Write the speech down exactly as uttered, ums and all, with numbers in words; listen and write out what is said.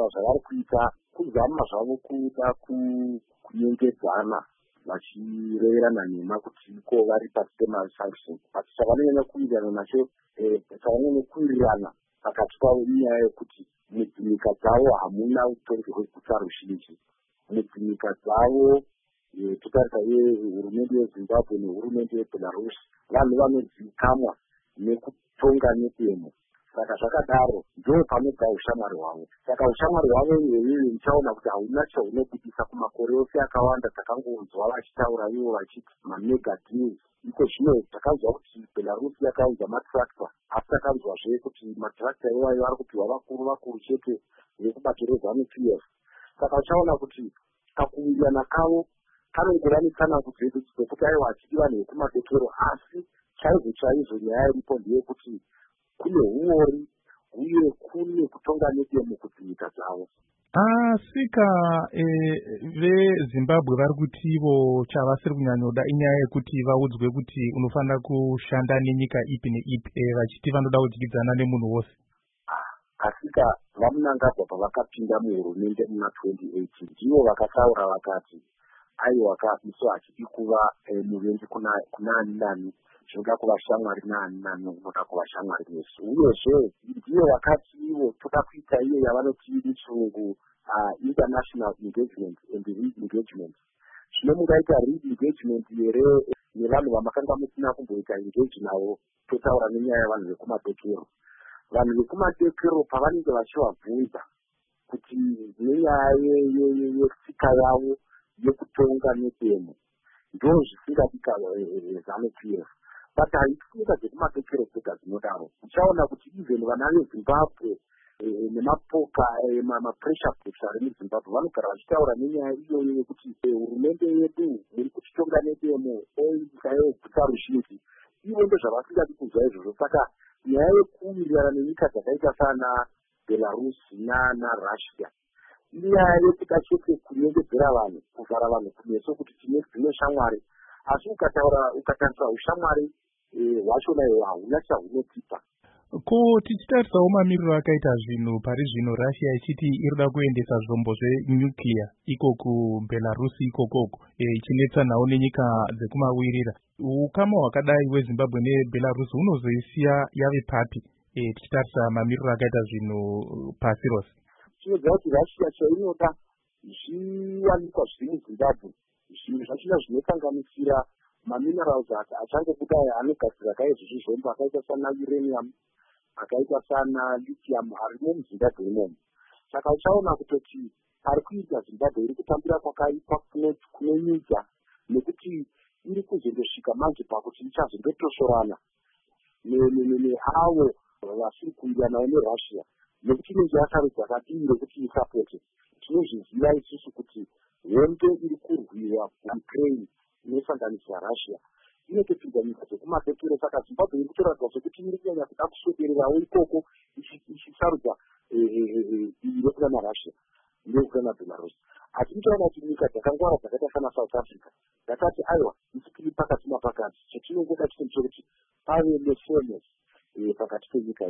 zvavari kuita kuzama zvavo kuda kunyengedzana vachireverana nhema kuti iko vari pasi pemasanction, asi chavanonyanya kuwirirana nacho chavanonyanya kuwirirana pakati pavo inyaya yekuti mudzinyika dzavo hamuna utongi hweguta ruzhinji. Mudzinyika dzavo totarisa hurumende yeZimbabwe nehurumende yeBelarus vanhu vanozivikanwa nekutonga nedemo. Saka zvakadaro ndo panobva ushamwari hwavo. Saka ushamwari hwavo iyoyo uchaona kuti hauna chaunobudisa kumakore ose akawanda takangonzwa vachitaura ivo vachiti mamega deals. Iko zvino takanzwa kuti Belarus yakaunza matractor, asi takanzwazve kuti matractor iwayo ari kupiwa vakuru vakuru chete vekubato reZANU-P F. Saka uchaona kuti kakuwirirana kavo kanongova netsanango dzedu dzekuti aiwa hachidi vanhu vekumadokero, asi chaizvo chaizvo nyaya iripo ndeyekuti kune huori uye kune kutonga nedemo kudzinyika dzavo. Asika veZimbabwe vari kuti ivo chavasiri kunyanyoda inyaya yekuti vaudzwe kuti unofanira kushanda nenyika ipi neipi vachiti vanoda kudyidzana nemunhu wose. Asika vamunangagwa pavakapinda muhurumende muna twenty eighteen ndivo vakataura vakati aiwa isu hachidi kuva muvengi kuna ani nani, tinoda kuva shamwari naani nani unoda kuva shamwari nesu. Uyezve ndivo vakati ivo toda kuita iyo yavanoti muchirungu international engagement and re-engagement. Zvino mungaita re-engagement here nevanhu vamakanga musina kumboita engage navo, totaura nenyaya yavanhu vekumadokero. Vanhu vekumadokero pavanenge vachivabvunza kuti nenyaya yetsika yavo yekutonga nedemo ndo zvisingadika ZANU-P F. But haitsika dzekumadokero dzega dzinodaro. Uchaona kuti even vana veZimbabwe nemapoka mapressure groups ari muZimbabwe vanogara vachitaura nenyaya iyoyo yekuti hurumende yedu iri kutitonga nedemo nyika yeguta ruzhinji. Ivo ndo zvavasingadi kunzwa izvozvo. Saka nyaya yekuwirirana nenyika dzakaita sana Belarus naRussia inyaya yekuda chete kunyengedzera vanhu, kuvhara vanhu kumeso kuti tine dzimwe shamwari, asi ukataura ukatarisa ushamwari hwachona iwo hauna chahunotipa. Ko tichitarisawo mamiriro akaita zvinhu pari zvino Russia ichiti irida kuendesa zvombo zvenyuclear iko kuBelarus ikokoko ichinetsanawo nenyika dzekumawirira, ukama hwakadai hweZimbabwe neBelarus hunozoisiya yave papi tichitarisa mamiriro akaita zvinhu pasi rose? Tinoziva kuti Russia chainoda zviwanikwa zviri muZimbabwe zvinhu zvachona zvinosanganisira maminerals achangobuda anogadzira kaizvo zvizvombo akaita sana uranium, akaita sana lithium arimo muZimbabwe imomo. Saka uchaona kutoti ari kuita Zimbabwe iri kutambira kwakaipa kunonyuka, nekuti iri kuzondosvika manje pakuti ichazondotosorana neavo vasiri kuwiriranawo neRussia, nekuti inenge yasarudzwa kadii rekuti isapote. Tinozviziva isusu kuti hondo iri kurwiwa Ukraine inosanganisira Russia inotopinda nyika dzekumadokero. Saka Zimbabwe iri kutoratidza sekuti iri kunyanya kuda kuswedererawo ikoko ichisarudza iro kuna naRussia ndokuna Belarus. Asi tichaona kuti nyika dzakangwara dzakaita sana South Africa dzakati aiwa isi tiri pakati napakati, chetinongoda chete kuti pave nefairness pakati penyika.